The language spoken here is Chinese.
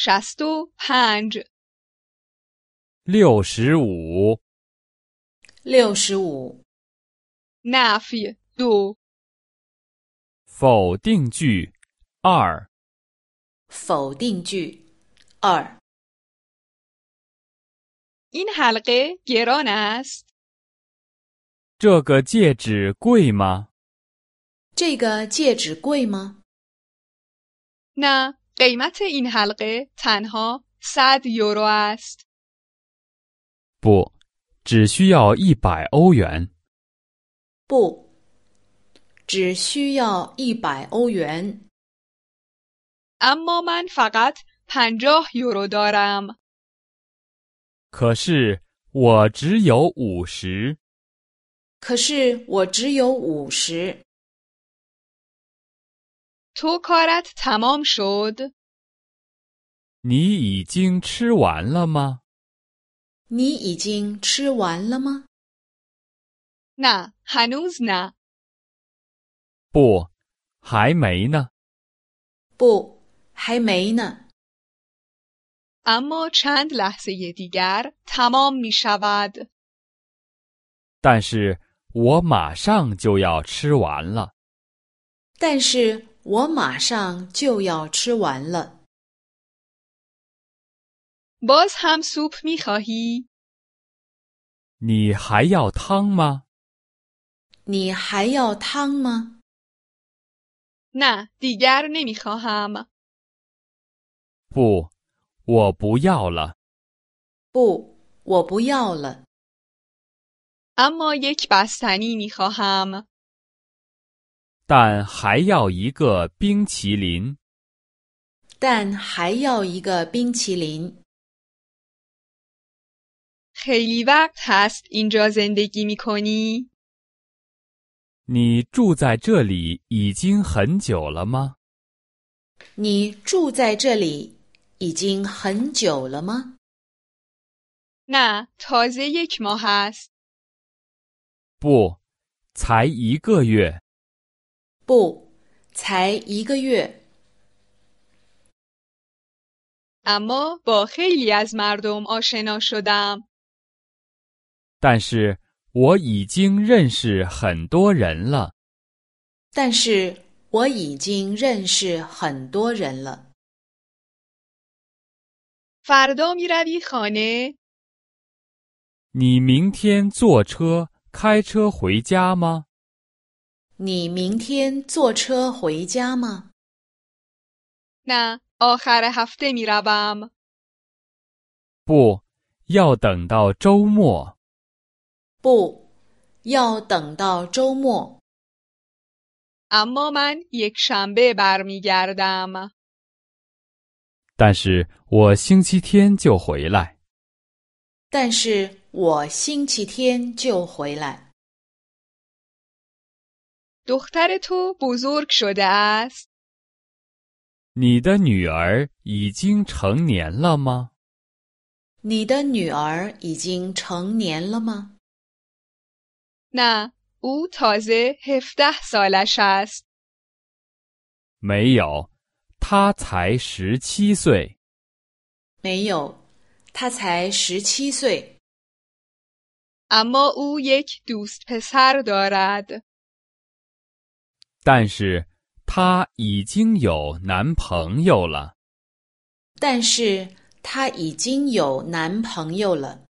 65 65 65 نفی 2 否定句2 否定句2 این حلقه گران است. 这个戒指贵吗？ 这个戒指贵吗？ نه قیمت این حلقه تنها 100 یورو است. 不，只需要100欧元。 不，只需要100欧元。 اما من فقط 50 یورو دارم. 可是我只有50。 可是我只有50。 تو کارت تمام شد. 你已经吃完了吗？ 你已经吃完了吗？ نه هنوز نه. 不，还没呢。 不，还没呢。 اما چند لحظه دیگر تمام می شود. 但是我马上就要吃完了。 但是我马上就要吃完了。 باز هم سوپ می خواهی؟ 你还要汤吗？ 你还要汤吗？ نه دیگر نمی خواهم. 不，我不要了。 不，我不要了。 اما یک بستنی می خواهم. 但还要一个冰淇淋。 但还要一个冰淇淋。 خیلی وقت هست اینجا زندگی می کنی؟ 你住在这里已经很久了吗？ 你住在这里已经很久了吗？ نه تازه 1 ماه است. 不，才1个月。 不，才1个月。 اما با خیلی از مردم آشنا شدم. 但是我已经认识很多人了。 但是我已经认识很多人了。 فردا می روی خانه؟ 你明天坐车开车回家吗？ 你明天坐车回家吗？ نه آخر هفته می روم. 不，要等到周末。 不，要等到周末。 اما من 1 شنبه برمی گردم. 但是我星期天就回来。 但是我星期天就回来。 دختر تو بزرگ شده است. 你的女儿已经成年了吗？ 你的女儿已经成年了吗？ نه او تازه 17 سالش است. 没有，她才17岁。 没有，她才17岁。 اما او یک دوست پسر دارد. 但是她已经有男朋友了。 但是她已经有男朋友了。